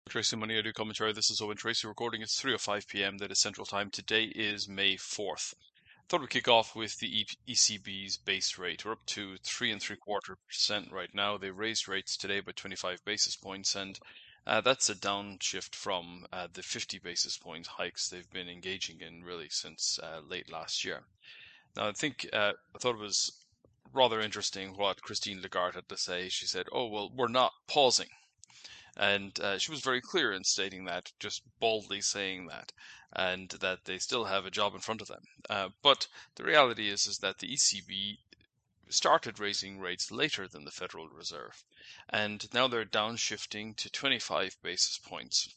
Tracy Money, I do commentary. This is Owen Tracy recording. It's 3:05 p.m. That is Central Time. Today is May 4th. Thought we'd kick off with the ECB's base rate. We're up to 3.75% right now. They raised rates today by 25 basis points, and that's a downshift from the 50 basis point hikes they've been engaging in really since late last year. Now, I thought it was rather interesting what Christine Lagarde had to say. She said, "Oh, well, we're not pausing." And she was very clear in stating that, just boldly saying that, and that they still have a job in front of them. But the reality is that the ECB started raising rates later than the Federal Reserve, and now they're downshifting to 25 basis points.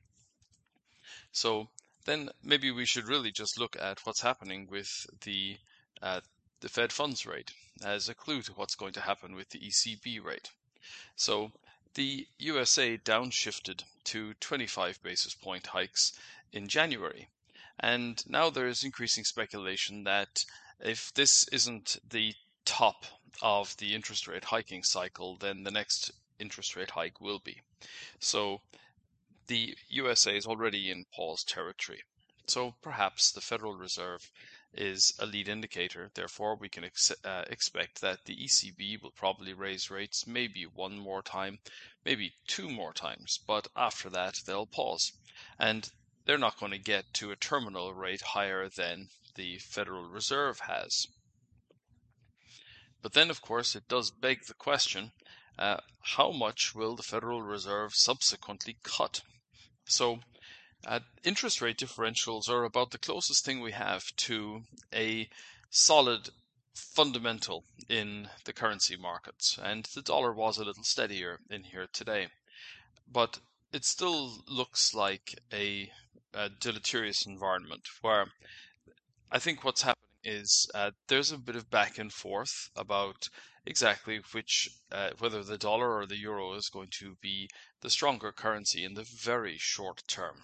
So then maybe we should really just look at what's happening with the Fed funds rate as a clue to what's going to happen with the ECB rate. So the USA downshifted to 25 basis point hikes in January. And now there is increasing speculation that if this isn't the top of the interest rate hiking cycle, then the next interest rate hike will be. So the USA is already in pause territory. So perhaps the Federal Reserve is a lead indicator. Therefore, we can expect that the ECB will probably raise rates maybe one more time, maybe two more times, but after that they'll pause. And they're not going to get to a terminal rate higher than the Federal Reserve has. But then, of course, it does beg the question, how much will the Federal Reserve subsequently cut? So interest rate differentials are about the closest thing we have to a solid fundamental in the currency markets, and the dollar was a little steadier in here today. But it still looks like a deleterious environment where I think what's happening is there's a bit of back and forth about exactly whether the dollar or the euro is going to be the stronger currency in the very short term.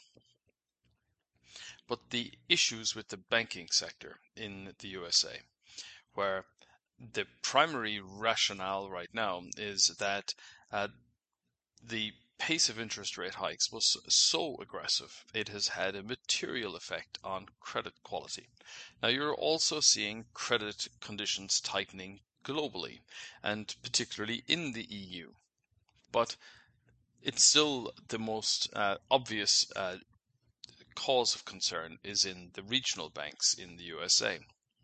But the issues with the banking sector in the USA, where the primary rationale right now is that the pace of interest rate hikes was so aggressive, it has had a material effect on credit quality. Now, you're also seeing credit conditions tightening globally, and particularly in the EU. But it's still the most obvious cause of concern is in the regional banks in the USA.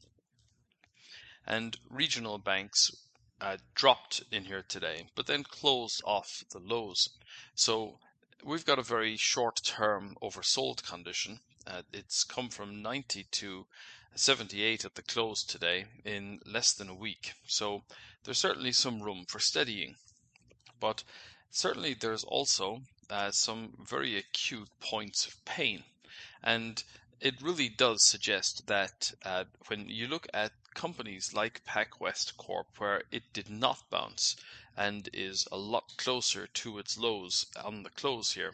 And regional banks dropped in here today, but then closed off the lows. So we've got a very short-term oversold condition. It's come from 90 to 78 at the close today in less than a week. So there's certainly some room for steadying. But certainly there's also some very acute points of pain. And it really does suggest that when you look at companies like PacWest Corp, where it did not bounce and is a lot closer to its lows on the close here,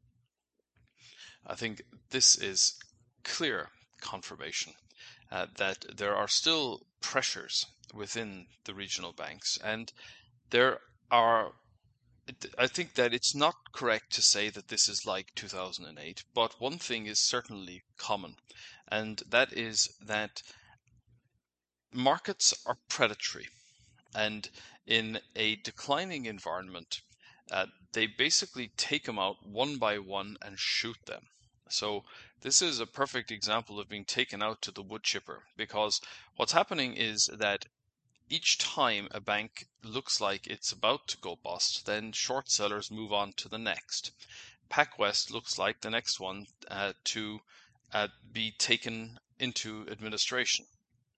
I think this is clear confirmation that there are still pressures within the regional banks, and there are I think that it's not correct to say that this is like 2008, but one thing is certainly common, and that is that markets are predatory, and in a declining environment, they basically take them out one by one and shoot them. So this is a perfect example of being taken out to the wood chipper, because what's happening is that each time a bank looks like it's about to go bust, then short sellers move on to the next. PacWest looks like the next one to be taken into administration.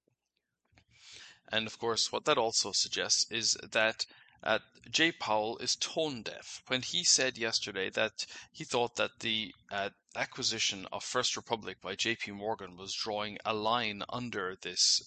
And of course, what that also suggests is that Jay Powell is tone deaf when he said yesterday that he thought that the acquisition of First Republic by JP Morgan was drawing a line under this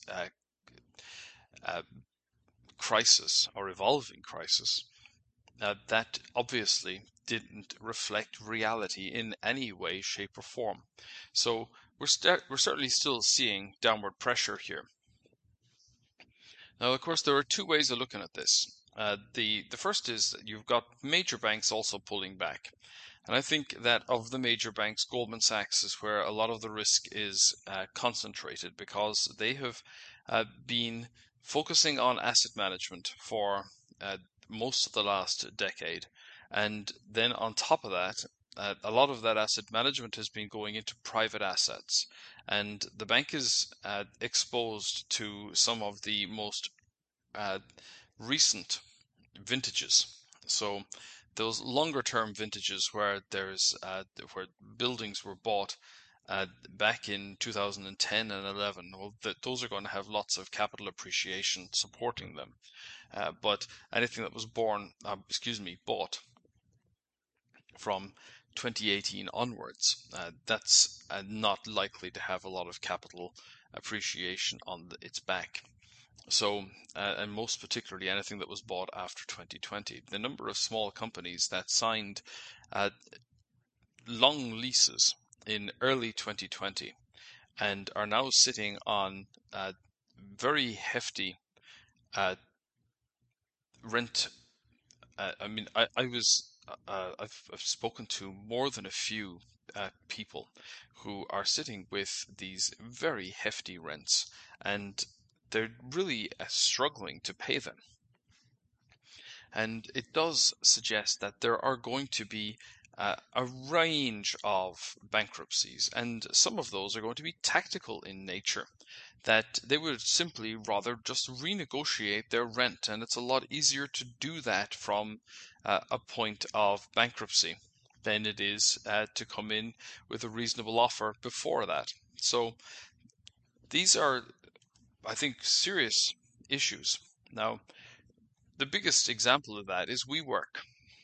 crisis or evolving crisis. That obviously didn't reflect reality in any way, shape, or form. So we're certainly still seeing downward pressure here. Now, of course, there are two ways of looking at this. The first is that you've got major banks also pulling back. And I think that of the major banks, Goldman Sachs is where a lot of the risk is concentrated because they have been focusing on asset management for most of the last decade. And then on top of that, a lot of that asset management has been going into private assets. And the bank is exposed to some of the most uh, recent vintages. So those longer term vintages where where buildings were bought back in 2010 and 11, well, those are going to have lots of capital appreciation supporting them. But anything that was bought from 2018 onwards, that's not likely to have a lot of capital appreciation on its back. So, and most particularly anything that was bought after 2020, the number of small companies that signed uh, long leases in early 2020 and are now sitting on very hefty uh, rent. I mean, I've spoken to more than a few people who are sitting with these very hefty rents, and they're really struggling to pay them. And it does suggest that there are going to be a range of bankruptcies, and some of those are going to be tactical in nature, that they would simply rather just renegotiate their rent, and it's a lot easier to do that from a point of bankruptcy than it is to come in with a reasonable offer before that. So these are, I think, serious issues. Now, the biggest example of that is WeWork.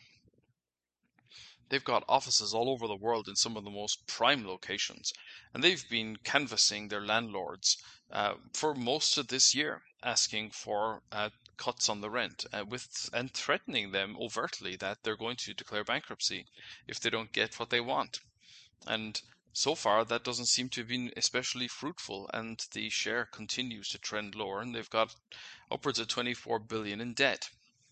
They've got offices all over the world in some of the most prime locations, and they've been canvassing their landlords for most of this year, asking for cuts on the rent, and threatening them overtly that they're going to declare bankruptcy if they don't get what they want. And so far, that doesn't seem to have been especially fruitful, and the share continues to trend lower, and they've got upwards of 24 billion in debt.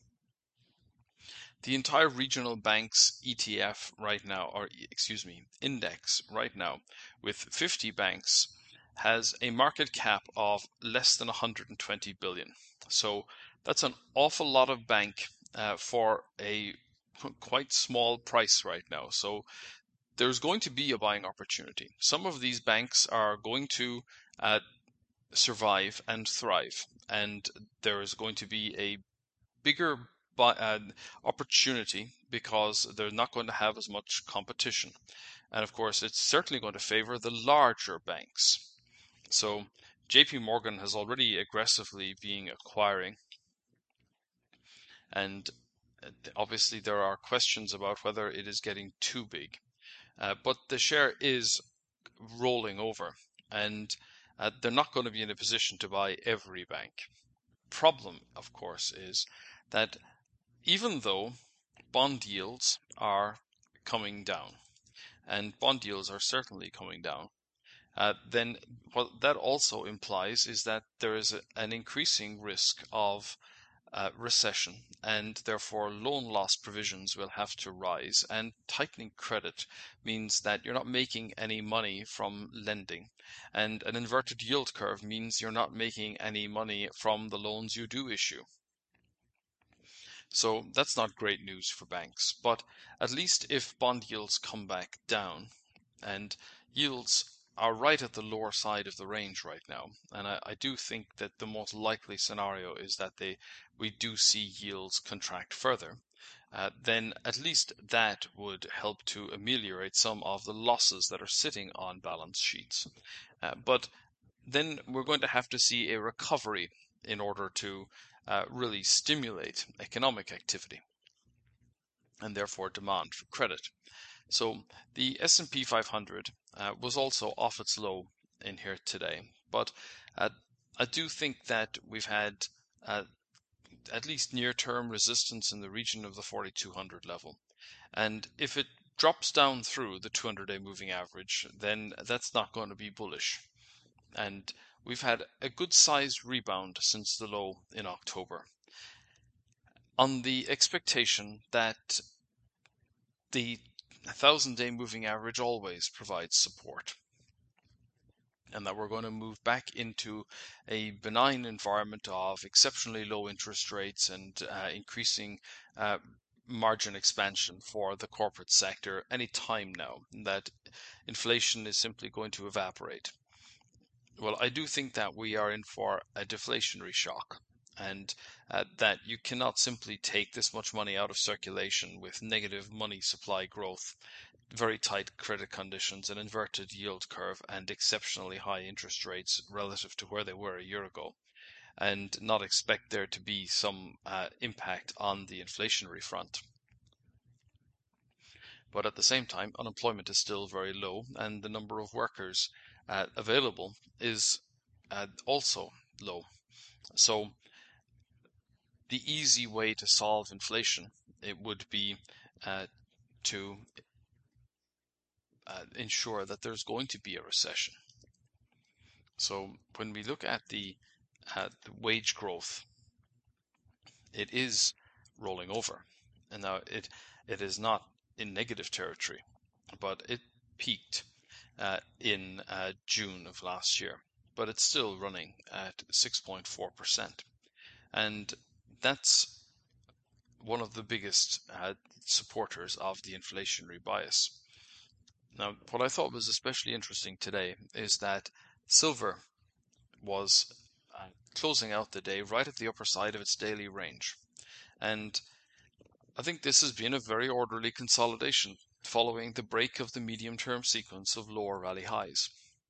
The entire regional banks ETF right now, or excuse me, index right now, with 50 banks, has a market cap of less than 120 billion. So that's an awful lot of bank for a quite small price right now. So there's going to be a buying opportunity. Some of these banks are going to survive and thrive, and there is going to be a bigger opportunity because they're not going to have as much competition. And of course, it's certainly going to favor the larger banks. So JP Morgan has already aggressively been acquiring, and obviously there are questions about whether it is getting too big. But the share is rolling over, and they're not going to be in a position to buy every bank. Problem, of course, is that even though bond yields are coming down, and bond yields are certainly coming down, then what that also implies is that there is an increasing risk of recession, and therefore loan loss provisions will have to rise. And tightening credit means that you're not making any money from lending, and an inverted yield curve means you're not making any money from the loans you do issue. So that's not great news for banks. But at least if bond yields come back down, and yields are right at the lower side of the range right now, and I do think that the most likely scenario is that we do see yields contract further, then at least that would help to ameliorate some of the losses that are sitting on balance sheets. But then we're going to have to see a recovery in order to really stimulate economic activity and therefore demand for credit. So the S&P 500 was also off its low in here today, but I do think that we've had at least near-term resistance in the region of the 4200 level. And if it drops down through the 200-day moving average, then that's not going to be bullish. And we've had a good sized rebound since the low in October, on the expectation that the a 1,000-day moving average always provides support, and that we're going to move back into a benign environment of exceptionally low interest rates and increasing uh, margin expansion for the corporate sector any time now, that inflation is simply going to evaporate. Well, I do think that we are in for a deflationary shock, and that you cannot simply take this much money out of circulation with negative money supply growth, very tight credit conditions, an inverted yield curve, and exceptionally high interest rates relative to where they were a year ago, and not expect there to be some impact on the inflationary front. But at the same time, unemployment is still very low, and the number of workers available is also low. So the easy way to solve inflation, it would be to ensure that there's going to be a recession. So when we look at the wage growth, it is rolling over, and now it is not in negative territory, but it peaked in June of last year, but it's still running at 6.4%, and that's one of the biggest supporters of the inflationary bias. Now, what I thought was especially interesting today is that silver was closing out the day right at the upper side of its daily range. And I think this has been a very orderly consolidation following the break of the medium-term sequence of lower rally highs.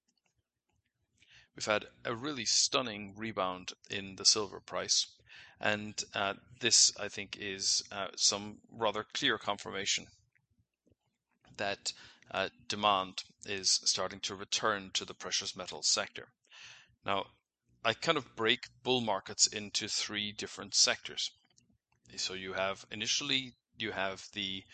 We've had a really stunning rebound in the silver price, and this, I think, is some rather clear confirmation that demand is starting to return to the precious metals sector. Now, I kind of break bull markets into three different sectors. So you have the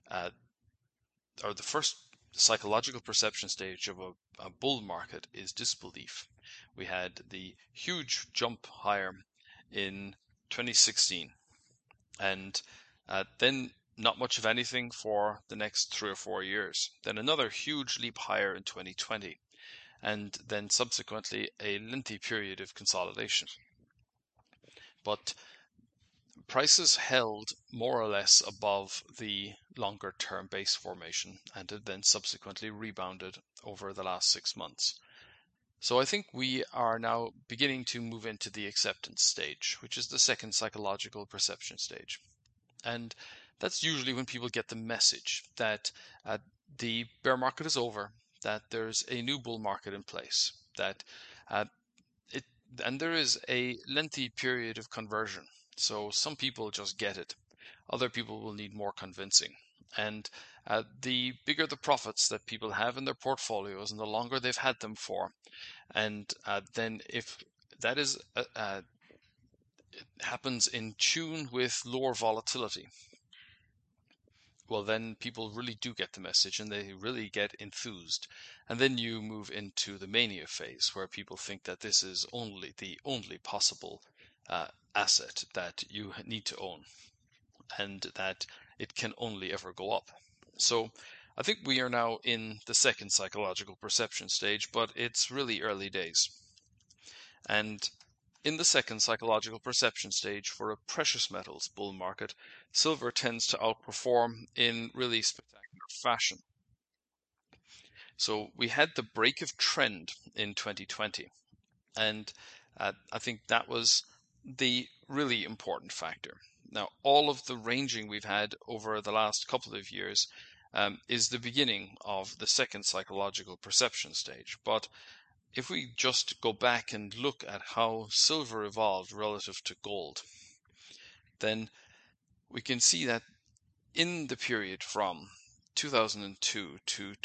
first psychological perception stage of a bull market is disbelief. We had the huge jump higher in 2016, and then not much of anything for the next 3 or 4 years. Then another huge leap higher in 2020, and then subsequently a lengthy period of consolidation. But prices held more or less above the longer term base formation and have then subsequently rebounded over the last 6 months. So I think we are now beginning to move into the acceptance stage, which is the second psychological perception stage. And that's usually when people get the message that the bear market is over, that there's a new bull market in place, that and there is a lengthy period of conversion. So some people just get it. Other people will need more convincing. And the bigger the profits that people have in their portfolios and the longer they've had them for, and then if that is happens in tune with lower volatility, well, then people really do get the message and they really get enthused. And then you move into the mania phase where people think that this is the only possible asset that you need to own and that it can only ever go up. So I think we are now in the second psychological perception stage, but it's really early days. And in the second psychological perception stage for a precious metals bull market, silver tends to outperform in really spectacular fashion. So we had the break of trend in 2020, and I think that was the really important factor. Now, all of the ranging we've had over the last couple of years is the beginning of the second psychological perception stage, but if we just go back and look at how silver evolved relative to gold, then we can see that in the period from 2002 to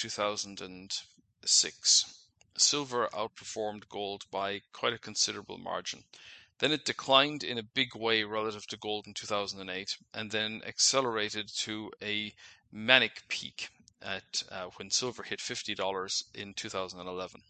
2006, silver outperformed gold by quite a considerable margin. Then it declined in a big way relative to gold in 2008, and then accelerated to a manic peak at when silver hit $50 in 2011.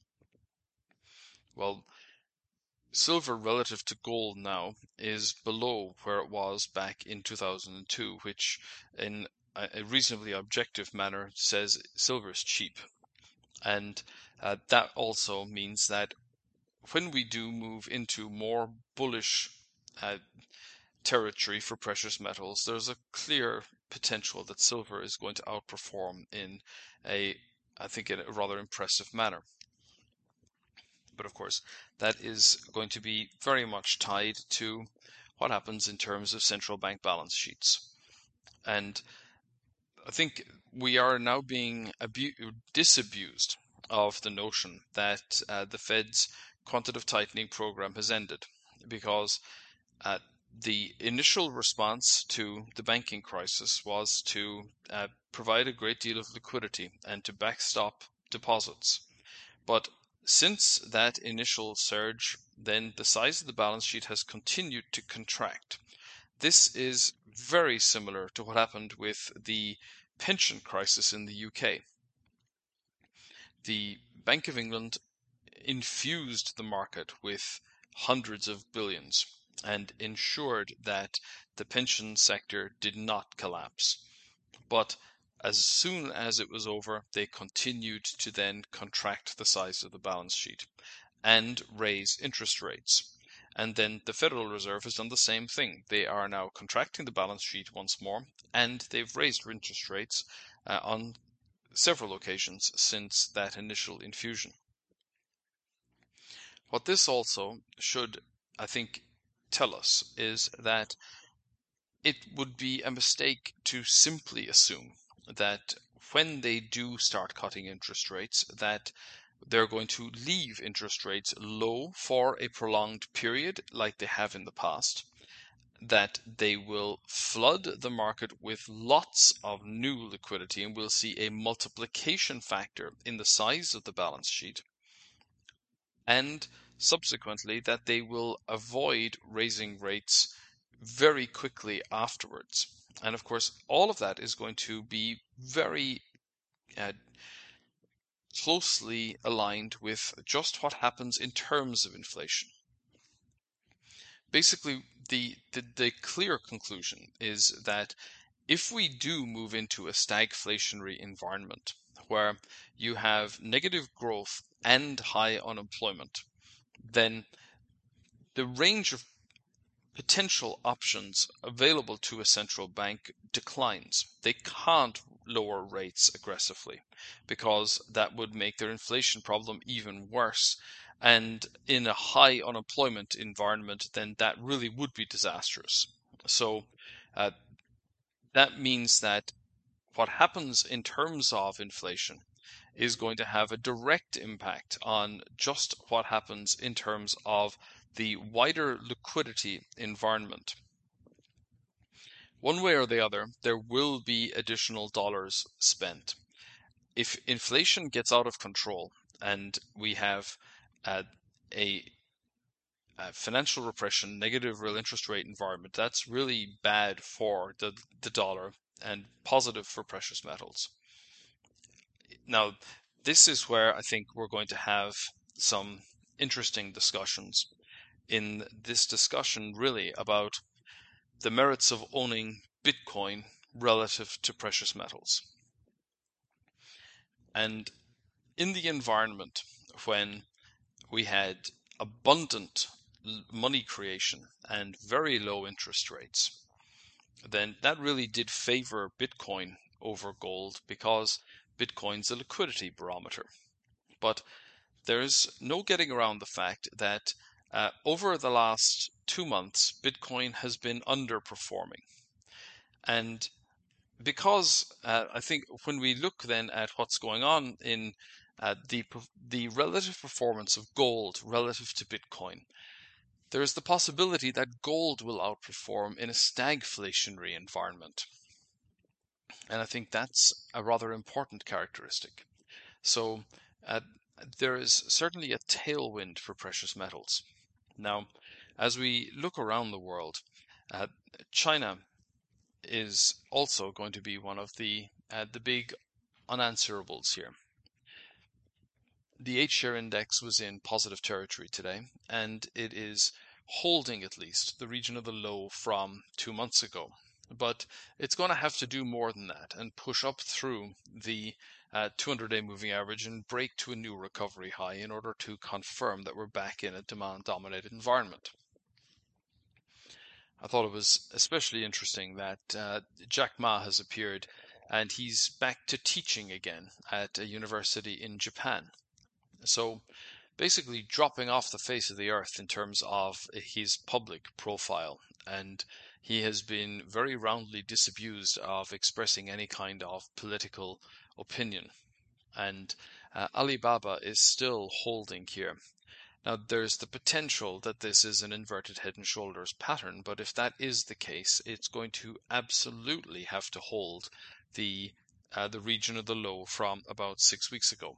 Well, silver relative to gold now is below where it was back in 2002, which in a reasonably objective manner says silver is cheap. And that also means that when we do move into more bullish territory for precious metals, there's a clear potential that silver is going to outperform in I think, in a rather impressive manner. But of course, that is going to be very much tied to what happens in terms of central bank balance sheets. And I think we are now being disabused of the notion that the Fed's quantitative tightening program has ended, because the initial response to the banking crisis was to provide a great deal of liquidity and to backstop deposits. But since that initial surge, then the size of the balance sheet has continued to contract. This is very similar to what happened with the pension crisis in the UK. The Bank of England infused the market with hundreds of billions and ensured that the pension sector did not collapse. But as soon as it was over, they continued to then contract the size of the balance sheet and raise interest rates. And then the Federal Reserve has done the same thing. They are now contracting the balance sheet once more, and they've raised interest rates on several occasions since that initial infusion. What this also should, I think, tell us is that it would be a mistake to simply assume that when they do start cutting interest rates, that they're going to leave interest rates low for a prolonged period like they have in the past, that they will flood the market with lots of new liquidity, and we'll see a multiplication factor in the size of the balance sheet, and subsequently that they will avoid raising rates very quickly afterwards. And of course, all of that is going to be very closely aligned with just what happens in terms of inflation. Basically, the clear conclusion is that if we do move into a stagflationary environment where you have negative growth and high unemployment, then the range of potential options available to a central bank declines. They can't lower rates aggressively because that would make their inflation problem even worse. And in a high unemployment environment, then that really would be disastrous. So that means that what happens in terms of inflation is going to have a direct impact on just what happens in terms of the wider liquidity environment. One way or the other, there will be additional dollars spent. If inflation gets out of control and we have a financial repression, negative real interest rate environment, that's really bad for the dollar and positive for precious metals. Now, this is where I think we're going to have some interesting discussions in this discussion really about the merits of owning Bitcoin relative to precious metals. And in the environment when we had abundant money creation and very low interest rates, then that really did favor Bitcoin over gold because Bitcoin's a liquidity barometer. But there's no getting around the fact that over the last 2 months, Bitcoin has been underperforming. And because I think when we look then at what's going on in the relative performance of gold relative to Bitcoin, there is the possibility that gold will outperform in a stagflationary environment. And I think that's a rather important characteristic. So there is certainly a tailwind for precious metals. Now, as we look around the world, China is also going to be one of the big unanswerables here. The H-share index was in positive territory today, and it is holding at least the region of the low from 2 months ago. But it's going to have to do more than that and push up through the 200-day moving average and break to a new recovery high in order to confirm that we're back in a demand-dominated environment. I thought it was especially interesting that Jack Ma has appeared, and he's back to teaching again at a university in Japan. So basically dropping off the face of the earth in terms of his public profile. And he has been very roundly disabused of expressing any kind of political opinion. And Alibaba is still holding here. Now, there's the potential that this is an inverted head and shoulders pattern, but if that is the case, it's going to absolutely have to hold the region of the low from about 6 weeks ago.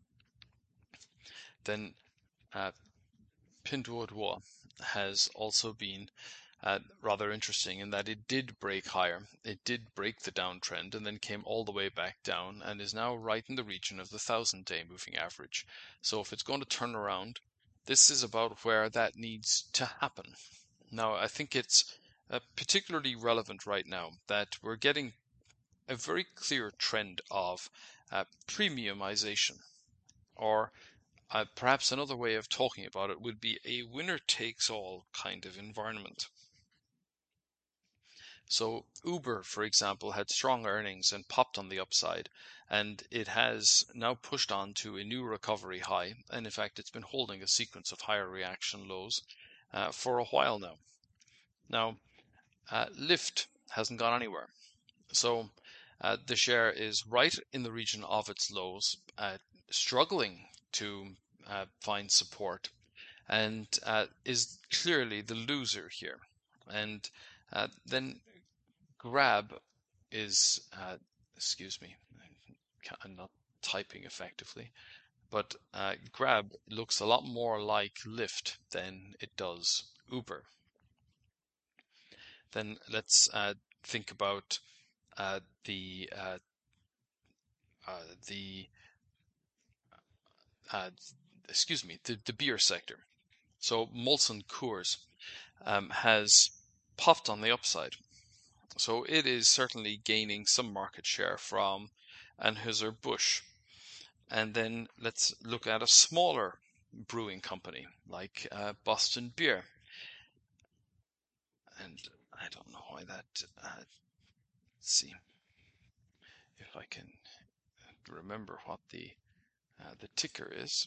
Then Pinduoduo has also been rather interesting in that it did break higher. It did break the downtrend and then came all the way back down and is now right in the region of the 1,000-day moving average. So if it's going to turn around, this is about where that needs to happen. Now, I think it's particularly relevant right now that we're getting a very clear trend of premiumization, or perhaps another way of talking about it would be a winner-takes-all kind of environment. So Uber, for example, had strong earnings and popped on the upside, and it has now pushed on to a new recovery high, and in fact it's been holding a sequence of higher reaction lows for a while now. Now, Lyft hasn't gone anywhere. So the share is right in the region of its lows, struggling to find support, and is clearly the loser here. And then Grab is, excuse me, I'm not typing effectively, but Grab looks a lot more like Lyft than it does Uber. Then let's think about the beer sector. So Molson Coors has popped on the upside. So it is certainly gaining some market share from Anheuser-Busch. And then let's look at a smaller brewing company like Boston Beer. And I don't know why that, let's see if I can remember what the ticker is.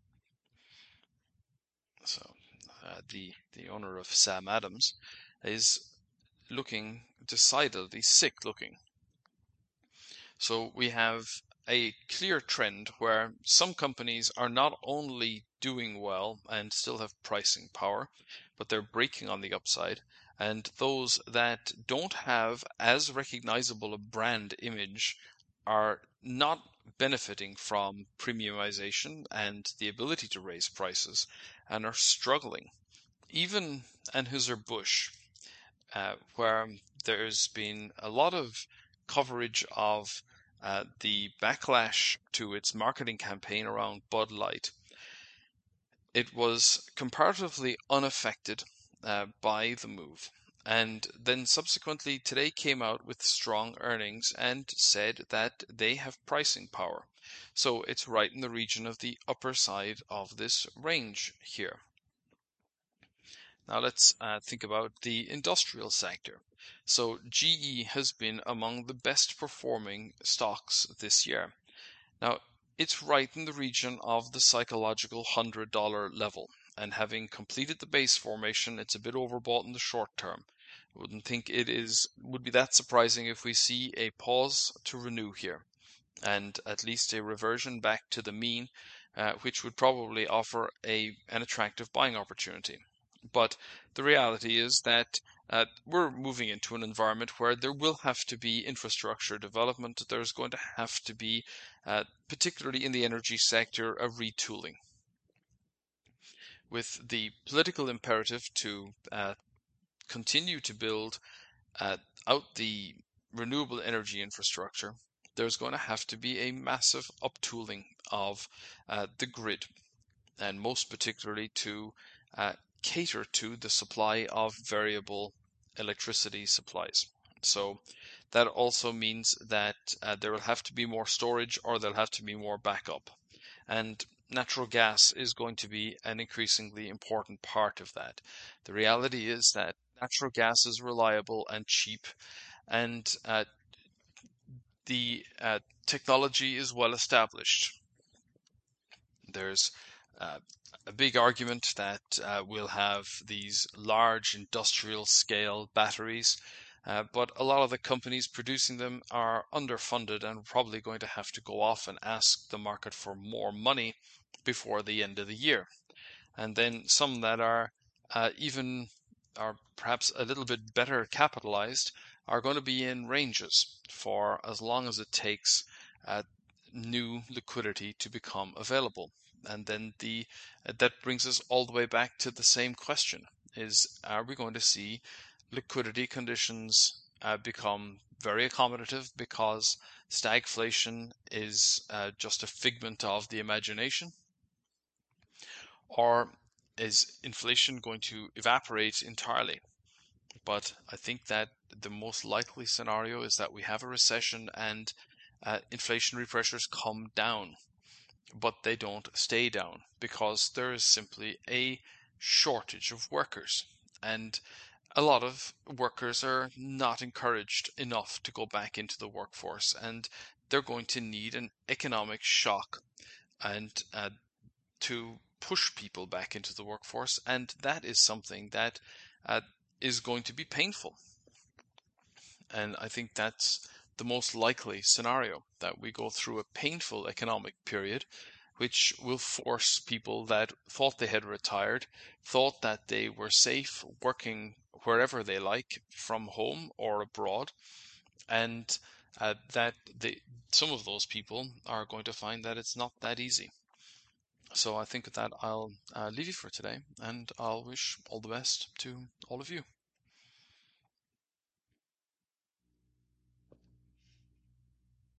So the owner of Sam Adams is looking decidedly sick looking. So we have a clear trend where some companies are not only doing well and still have pricing power, but they're breaking on the upside. And those that don't have as recognizable a brand image are not benefiting from premiumization and the ability to raise prices and are struggling. Even Anheuser-Busch, where there's been a lot of coverage of the backlash to its marketing campaign around Bud Light, it was comparatively unaffected by the move. And then subsequently today came out with strong earnings and said that they have pricing power. So it's right in the region of the upper side of this range here. Now let's think about the industrial sector. So GE has been among the best performing stocks this year. Now it's right in the region of the psychological $100 level. And having completed the base formation, it's a bit overbought in the short term. I wouldn't think would be that surprising if we see a pause to renew here, and at least a reversion back to the mean, which would probably offer an attractive buying opportunity. But the reality is that we're moving into an environment where there will have to be infrastructure development. There's going to have to be, particularly in the energy sector, a retooling. With the political imperative to continue to build out the renewable energy infrastructure, there's going to have to be a massive uptooling of the grid, and most particularly to cater to the supply of variable electricity supplies. So that also means that there will have to be more storage, or there'll have to be more backup. And natural gas is going to be an increasingly important part of that. The reality is that natural gas is reliable and cheap, and the technology is well established. There's uh, a big argument that we'll have these large industrial scale batteries, but a lot of the companies producing them are underfunded and probably going to have to go off and ask the market for more money before the end of the year. And then some that even are perhaps a little bit better capitalized are going to be in ranges for as long as it takes new liquidity to become available. And then that brings us all the way back to the same question: are we going to see liquidity conditions become very accommodative because stagflation is just a figment of the imagination? Or is inflation going to evaporate entirely? But I think that the most likely scenario is that we have a recession and inflationary pressures come down, but they don't stay down because there is simply a shortage of workers. And a lot of workers are not encouraged enough to go back into the workforce, and they're going to need an economic shock and to push people back into the workforce, and that is something that uh, is going to be painful. And I think that's the most likely scenario, that we go through a painful economic period, which will force people that thought they had retired, thought that they were safe working wherever they like, from home or abroad, and that some of those people are going to find that it's not that easy. So I think with that, I'll leave you for today, and I'll wish all the best to all of you.